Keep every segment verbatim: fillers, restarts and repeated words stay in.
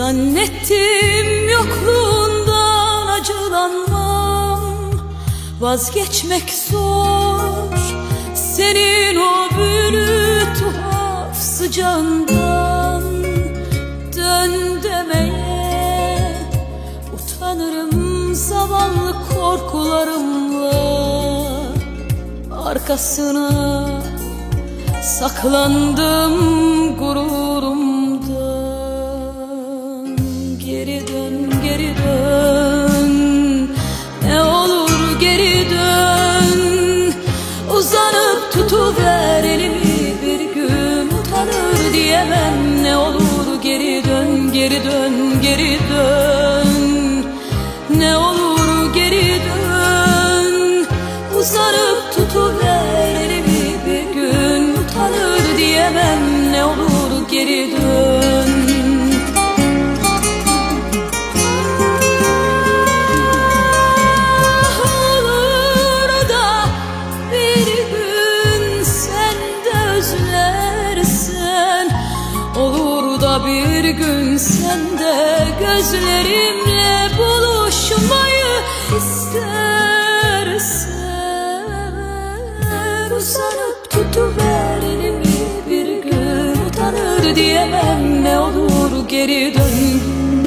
Zannettim yokluğundan acılanmam, vazgeçmek zor senin o büyülü tuhaf sıcağından. Dön demeye utanırım zavallı korkularımla, arkasına saklandım gururumdan. Geri dön, geri dön, ne olur geri dön. Uzanıp tutuver elimi, bir gün utanır diyemem. Ne olur geri dön, geri dön, geri dön. Ne olur geri dön. Uzanıp tutuver elimi, bir gün utanır diyemem. Ne olur geri dön. Olur da bir gün sen de özlersen, olur da bir gün sen de gözlerimle buluşmayı istersen. Uzanıp tutuver elimi, bir gün utanır diyemem. Ne olur geri dön.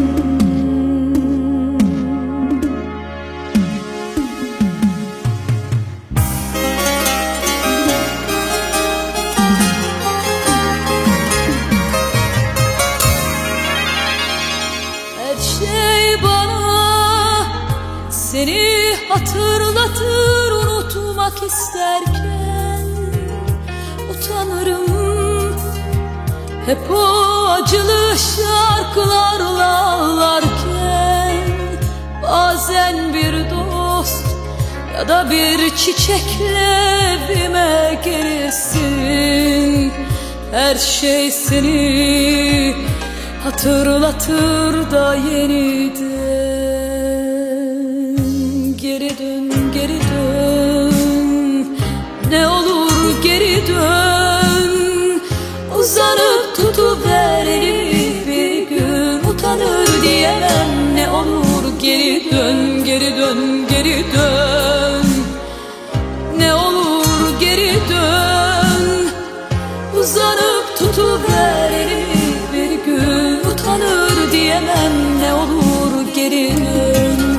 Her şey bana seni hatırlatır, unutmak isterken utanırım. Hep o acılı şarkılarla ağlarken, bazen bir dost ya da bir çiçekle evime gelirsin. Her şey seni hatırlatır da yeniden. Geri dön, geri dön, ne olur geri dön. Uzanıp tutuver elimi, bir gün utanır diyemem. Ne olur geri dön, geri dön, geri dön. Ne olur geri dön. Uzanıp tutuver elimi, bir gün utanır diyemem. Ne olur geri dön.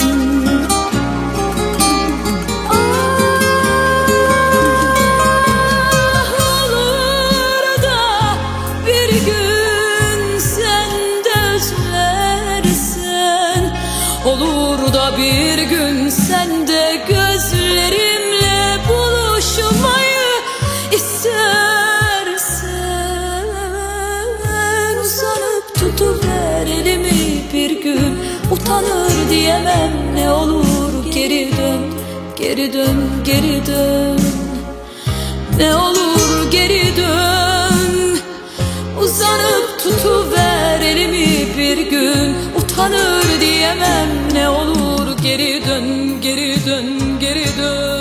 Olur da bir gün sen de gözlerimle buluşmayı istersen. Uzanıp tutuver elimi, bir gün utanır diyemem. Ne olur geri dön, geri dön, geri dön. Ne olur geri dön. Uzanıp tutuver elimi, bir gün utanır diyemem. Ne olur geri dön, geri dön, geri dön.